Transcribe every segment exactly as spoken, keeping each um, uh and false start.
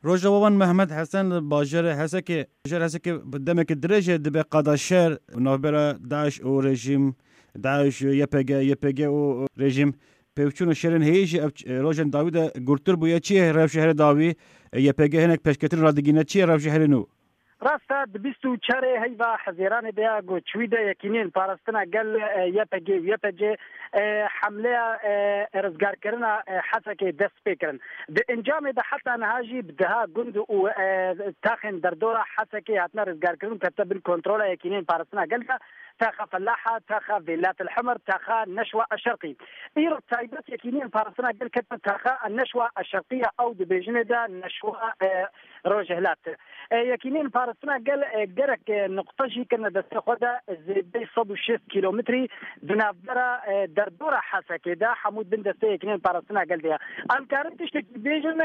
روجوان محمد حسن باجر هسکه باجر هسکه دمک درجه دبه قادشر نوبر داعش او رژیم داعش یپگ یپگ او رژیم پیوچون شرن هیج روجن داوود گورتر بویا چیه رف شهر داوی یپگ هنک پشکتن رادگینه چیه رف شهر نو راستا دبستو چاره هیوا حزیران بیا گو چویده یکینین پارستنا گل یپگ یپگ حمله رزگار کردن حسکه دست بکرن د انجام ده حتی نهاجی بدها گند و تاخن در دوره حسکه حتنا رزگار کردن کتب الکنترول یکینین پارستنا گل تاخا فلاحة تاخا فيلات الحمر تاخا النشوة الشرقي إيرو تايبات يكينين بارسنا قال كتب تاخا النشوة الشرقية أو دبيجندا نشوة روجهلات يكينين بارسنا قال قرك نقطة جي كنا دستخودا زي صدو شيست كيلومتري دنافدرا دردورة حاسة كده حمود بن دستي يكينين بارسنا قال ديها أنكارن تشتك بيجن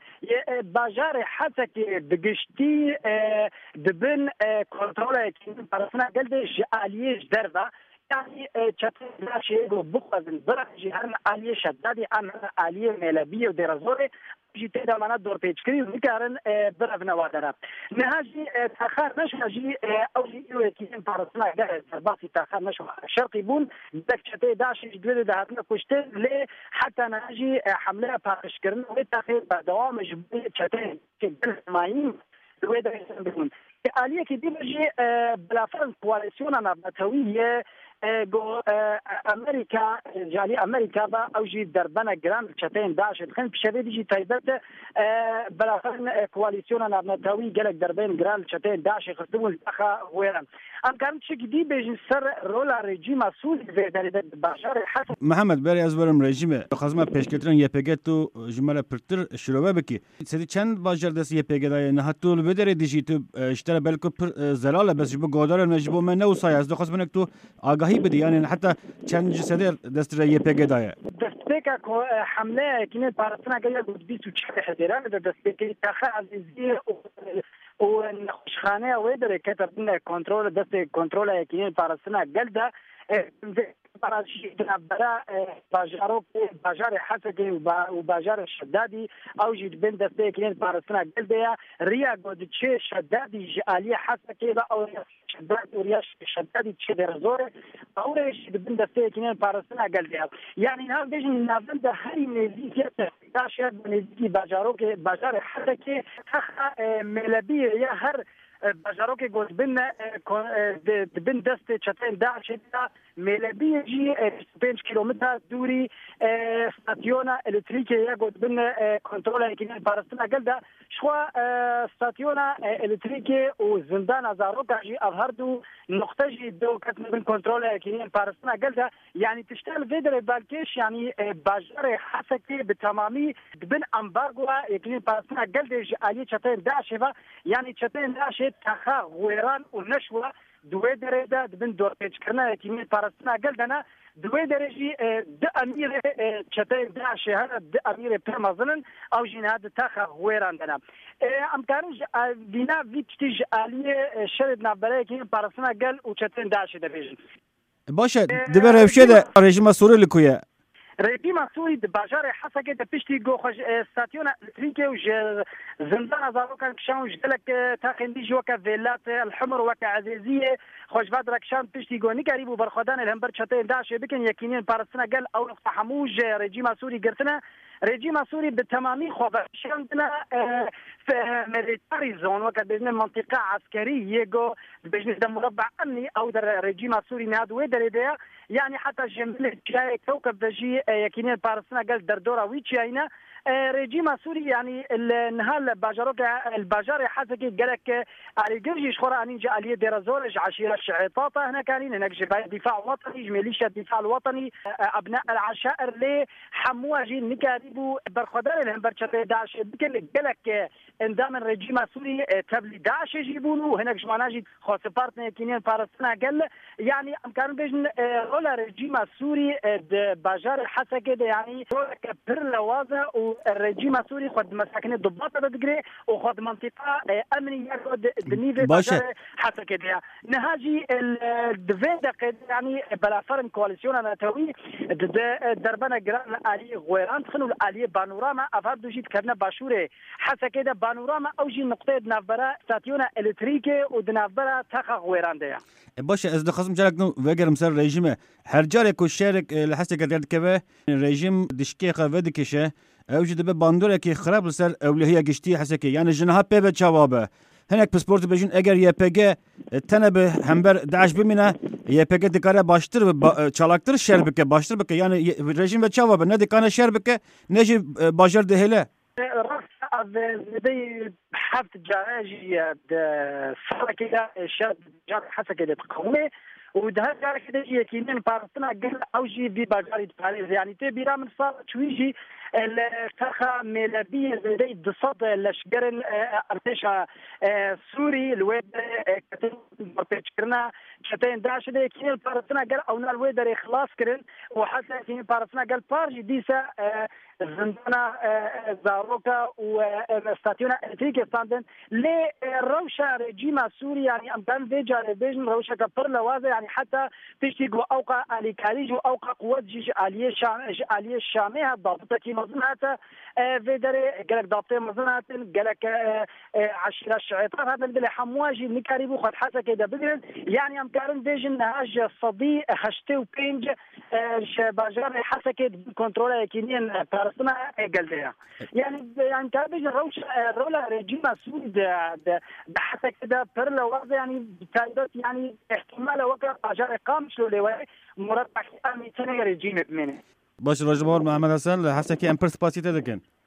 باجاري حاسة كده بقشتي دبن كنترول يكينين بارسنا قال دي جالي يش دربه يعني تشتغل شيء بخوز برج هرم عالية شدادي أنا عالية ملابية ودرازوري جيت هذا منا دور بيتشكري ونكارن برف نوادنا نهاجي تأخر نش هاجي أو جي كيان بارسنا جاهز باسي تأخر نش شرقي بون دك شتى داعش جدول ده هاتنا كشتة ليه حتى نهاجي حملة بارشكرنا وتأخر بدوام جبل شتى كبل ماين الوضع يسمون آلية كدي بجي بلا فرن كواليسيون أنا بتويه جو امريكا جالي امريكا با اوجي دربنا جرام شتين داعش دخل بشبه ديجي تايبت بلا فرن كواليسيون انا بتويه قالك دربين جرام شتين داعش يخدموا الاخا ويران ام كانت شي جدي بيجي سر رولا ريجيم سوري في دار بشار حسن محمد بري ازورم رژیم خازمه پیشکترن یپگتو جمله پرتر شروع بکی سدی چند باجر دست یپگدای نه تو بدر دیجی تو اشترى بالكو زلاله بس جبو قدر نجبو من نو سايز دخص منك تو آگاهی بدی یعنی حتی چند جسدر دست ری پیگدای دست پیکا کو حمله کنه پارسنا گیا بود بیست و چهار حزیران دست پیکی تاخا عزیزی و نخشخانه و در کتب کنترل دست کنترل کنه پارسنا گلده براشي برا باجارو باجار حسكي وباجار الشدادي او جد بين دستيكين بارسنا قلبيا ريا قد تشي شدادي جاليه حسكي او شدادي ورياش شدادي تشي درزور او ريش بين دستيكين بارسنا قلبيا يعني هذا بيجي نافند هاي نزيكيه تاشر نزيكي باجارو باجار حسكي ملابي يا هر باجاروك قلت بين بين دست شتين داعش ملابيه جي بين كيلومتر دوري ستاسيونا الكتريكيه قلت بين كنترول كينين بارستنا قلدا شوا ستاسيونا الكتريكيه وزندان زاروك جي اظهردو نقطه جي دو كتب بين كنترول كينين بارستنا قلدا يعني تشتغل فيدر بالكيش يعني باجار حسكي بالتمامي بين امبارغوا كينين بارستنا قلدا علي شتين داعش يعني شتين داعش تاخا غويران ونشوة دوي درجة دبن دور بيج كرنا كمية بارستنا قلدنا دوي درجة د أمير شتين داعش هذا د أمير برمزن أو جناد تاخا غويران دنا أم كارج بنا فيتش آلية شرد نبرة كمية بارستنا قل وشتين داعش دبيجن باشه دبر هفشة رژیم سوری لکویه ريبي مسؤولي باجار حسكي دبشتي جو خش ستاسيون تريكي وج زندان زاروكان كشان وجدلك تاخندي جوكا فيلات الحمر وكا عزيزيه خوش فادرك شان بشتي جو نقريبو برخدان الهمبر شتين داش بكن يكينين بارسنا قال او نقطه حموج ريجيم سوري قرتنا ريجيم سوري بالتمامي خو شاندنا في ميليتاري زون وكا بين منطقه عسكريه جو بجنس مربع امني او در ريجيم سوري ناد ويدر يعني حتى جنبل جاي كوكب بجي يكينين بارسنا قال دردورا ويتشاينا ريجيم سوري يعني النهال باجاروك الباجار حسكي قالك على جرجيش خورا اني جا عليه درازورج عشيره الشعيطاطه هنا كانين هناك جبهه دفاع وطني ميليشيا الدفاع الوطني ابناء العشائر اللي حموها جي نكاريبو برخدار الهمبر شتي داعش بكل قالك اندام الرجيم سوري تبلي داعش يجيبونه هناك جمعناجي خاص بارتنر كينين بارسنا قال يعني امكان بيجن رولا رجيم سوري باجار حسكي يعني رولا كبر لوازه الرجيم السوري خد مساكن الضباط بدقري وخد منطقة أمنية خد دنيفي باشا حتى كده نهاجي الدفيدة يعني بلا فرن كواليسيون أنا توي دربنا جران الآلية غويران تخنوا الآلية بانوراما أفاد دوجيت كرنا باشورة حتى كده بانوراما أوجي نقطة نافبرا ستاتيونا إلكتريكي ودنافبرا تخا غويران ده باشا از دخصم جالك نو وگر مسر رژیم هر جاره کو شارک لحسه قدرت که رژیم دشکی قوی کشه اوج دبه باندوره که خراب لسر اولهیه گشتی حسه که یعنی جنها پی به جوابه هنک پاسپورت بجن اگر یه پگه تنه به همبر داعش بمینه یه پگه دکاره باشتر با چالاکتر شهر بکه باشتر بکه یعنی رژیم به جوابه نه دکانه شهر بکه نجی باجر دهله از زدی هفت جاهجی سال كده شاد جار حسا كده تقومي وده جار كده يكينين بارتنا قل اوجي بي باجاري باريس يعني تبي من صار شويجي الفرخه ميلاديه زي الصد لشجر ارتشا سوري الويد كتبنا شتين داش ده كين بارتنا قال او الويد خلاص كرن وحتى كين بارتنا قال بارج ديسا زندنا زاروكا وستاتيونا التيكي ستاندن لي روشا رجيم سوري يعني امكان فيجا ريفيجن روشا كبر لوازه يعني حتى تشتي اوقع علي كاريج اوقع قوات جيش اليه شام اليه الشاميه ضابطه مزنات فيدري قالك ضابطين مزنات قالك عشرة الشعيطان هذا اللي حمواجي نكاريبو خد حتى كده بدرن يعني امكان فيجن هاج صدي خشتي وبينج باجار حتى كده كنترول كينين بارسنا قال يعني يعني كابيج روش رولا رجيم سوري ده حتى كده برلا وضع يعني بتايدات يعني احتمال وقع باجار قامش له مربع امي تنه رجيم بمنه باش راجبار محمد حسن حسن که امپرس پاسی تدکن